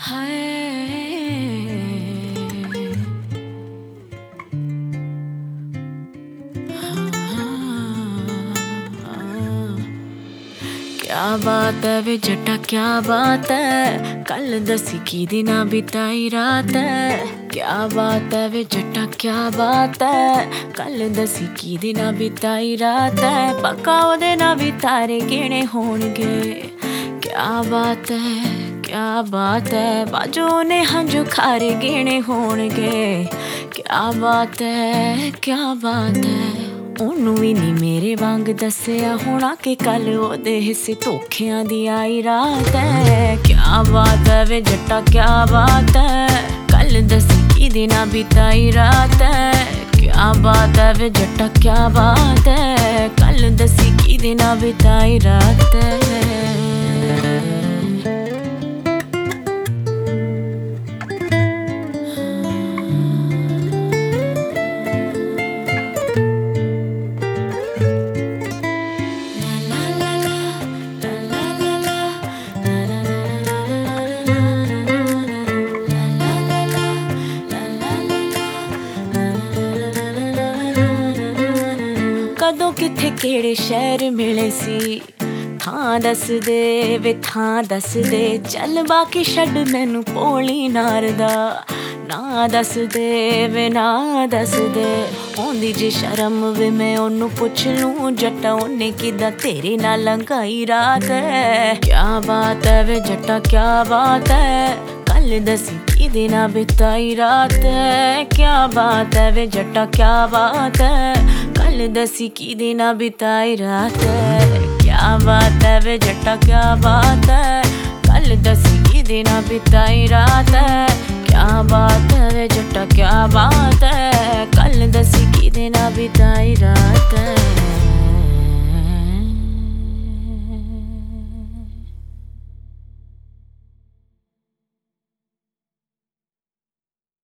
क्या बात है वे जटा क्या बात है, कल दसी की दिना बिताई रात है। क्या बात है वे जटा क्या बात है, कल दसी की दिना बिताई रात है। पक्का ओदे ना भी तारे गिने होणगे। क्या बात है बाजो ने हंजू खारे गिने होणगे। क्या बात है ओनू भी नी मेरे वांग दसिया होना कि कल ओदे हिस्से धोखियां दी आई रात है। क्या बात है वे जट्टा क्या बात है, कल दसी की दिना बिताई रात है। क्या बात है वे जट्टा क्या बात है, कल दसी की दिना बिताई रात है। कदों किथे केड़े शहर मिले सी, थां दस दे वे थां दस दे। चल बाकी छड्ड मैनू भोली नारदा, ना दस दे वे ना दस दे। होंदी जे शर्म वे मैं ओनू पुछ लूं, जट्टा ओने किदा तेरे नाल लंघाई रात है। क्या बात है वे जट्टा क्या बात है, कल दसी की दिना बिताई रात है। क्या बात है वे जट्टा क्या बात है, कल दसी की दिना बिताई रात है। क्या बात है वे जट्टा क्या बात है, कल दसी की दिना बिताई रात है। क्या बात है वे जट्टा क्या बात है, कल दसी की दिना बिताई रात है।